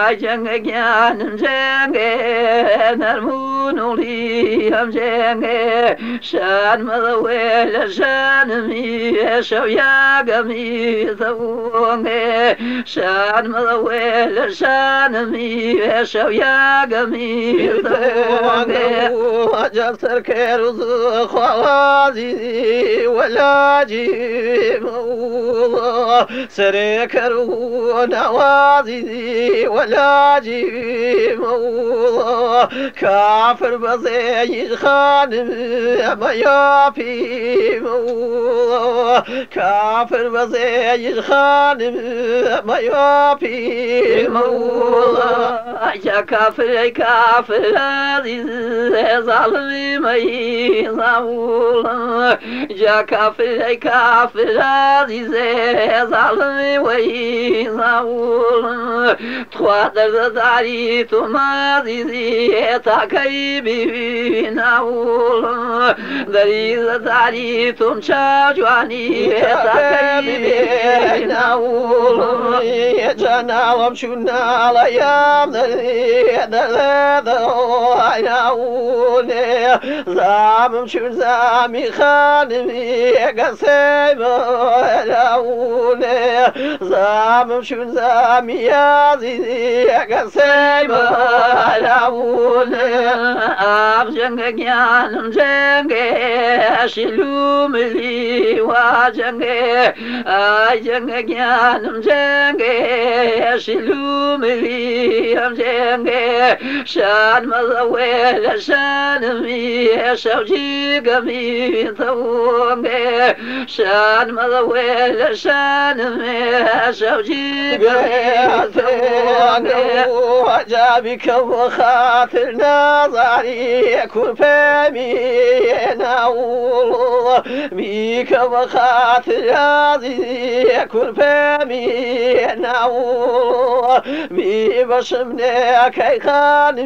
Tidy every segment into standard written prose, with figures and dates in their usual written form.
Jangayan Janga Narmunuli Janga Shan Malawela Shanami Shoyagami Thawanga Shan Malawela Shanami Shoyagami Thawanga Jaftar Keruz Khawazi Walaji Serekaru Nawazi Walaji Kafir Bazay Khan Mayapi Kafir Bazay Khan Mayapi Ya Kafir Kafir Zalimi Mai Zawul Ya Kafir Kafir Zalimi Mai Zawul Trois Dari Tumazi Takai Binaul Dari Tum Chajwani Takai Binaul Janalam Shunala Yam Zam Shunzami Khanimi Gasema Zam Shunzami Yazi Gasema Abjangyan Janga Shilumili Wajanga Ajangyan Janga Shilumili Amjanga Shan Malawela Shanami Shaujigami Thawanga Shan Malawela Shanami Shaujigami Thawanga Jabika Khatir Nazari Kurpemi Naul Bika Khatir Nazi Kurpemi Naul Bibashmne Kaikhan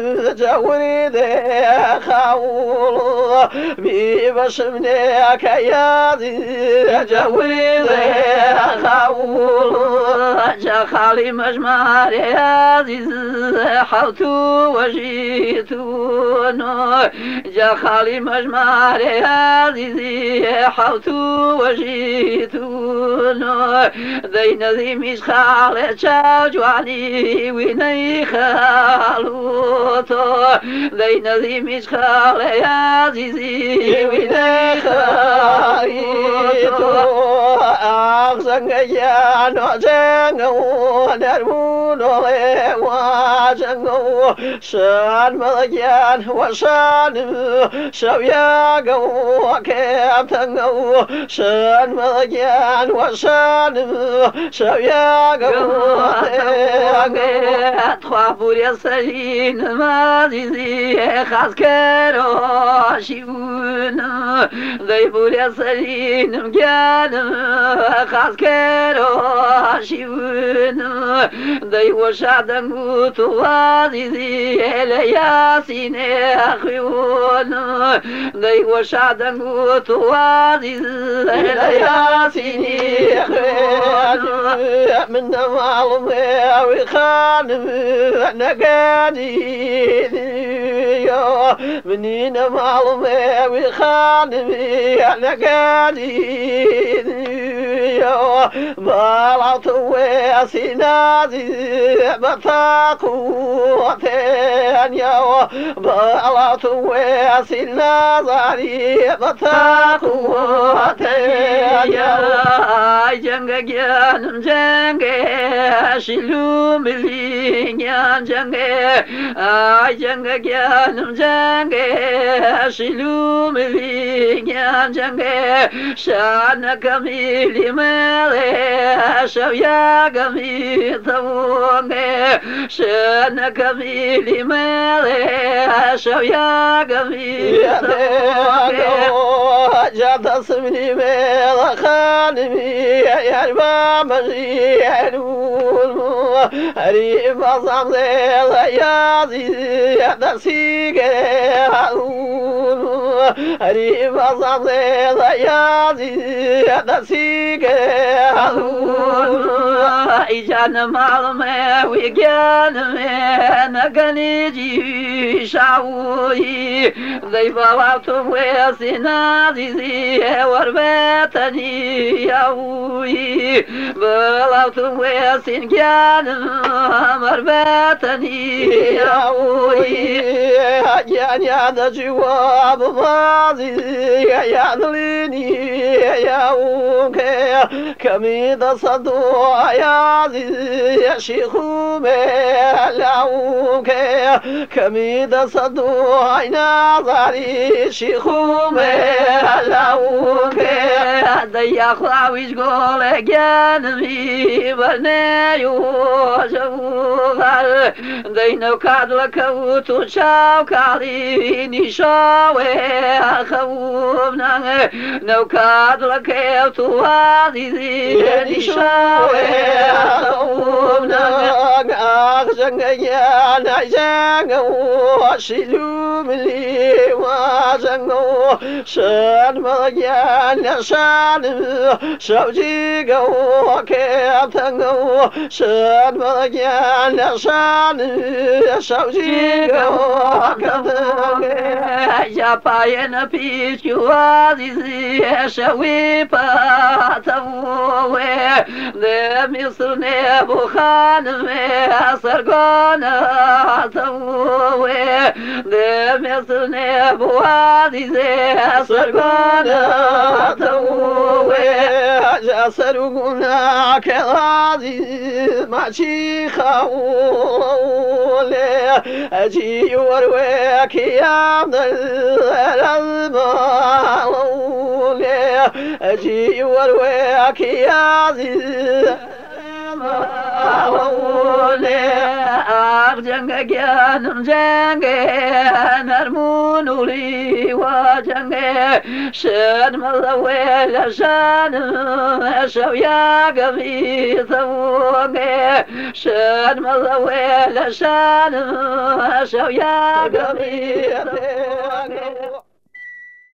Jawide Khaul Bibashmne Kayazi Jawide Khaul Jakhali Majmari Aziz حوتو وجيتو جخالي مجمار عزيزي حوتو وجيتو ذين ذي مشخال شاجواني ويني خالوتو ذين ذي مشخال عزيزي ويني خالوتو أغزن يا نوزن نرمونو Wajango, Shan Malayan, Washan, Shawiago, Captango, Shan Malayan, Washan, Shawiago, Trois Poulias Salin, Mazizi, Haskero, Shivun, they Poulias Salin, Gan, Haskero, Shivun, they were shot and Tuazi, Eliasin, Achion, they were shot and Tuazi, Eliasin, Minamal, Khan, Nagadi, Menina Mal, Khan, Nagadi, Malatu, Sinazi. Bataku Tanya Balatu Wesinazari Bataku Tanya Jangayan Janga Shilumili Janga Jangayan Janga Shilumili Janga Shana Kamili Mele Shawyagami Tawanga Shana Kamili Mele Shawyagami Tawanga Jata Simini Mela Khanimi Yarba Majianul Hari Bazam Yazi Yadasige arriba zanzela yazi da sige ijana malme wiganme naganiji shaui they vala to wesina dizi warbetani yaui vala to wesin ganam warbetani yaui ya da jiwa bazi ya lini ya uke kamida sadu ya شيخو ملاوك كميد صدو عينا ظهري شيخو ملاوك ضيق عويش قول جانبي برنيو شوغر دينو كادلك وتشاو كاليني شاوي خوفنا نو كادلك وتوازي شاوي أخشى وشلوم لي وزنو شان مغيان شان شوجي قو كيبتنو شان مغيان شان شوجي قو كيبتنو يا باين بيشو عزيزي شوي باتوه مصر نبو خانم سرگان توه مصر نبو عزیز سرگان توه سرگونا که عزیز مچی خوله اجی وروه کیم در الماله اجی وروه کی عزیز جنگ جانم جنگ نرمونولی و جنگ شد ملویل شانم شویا قبی ثوگ شد ملویل شانم شویا قبی ثوگ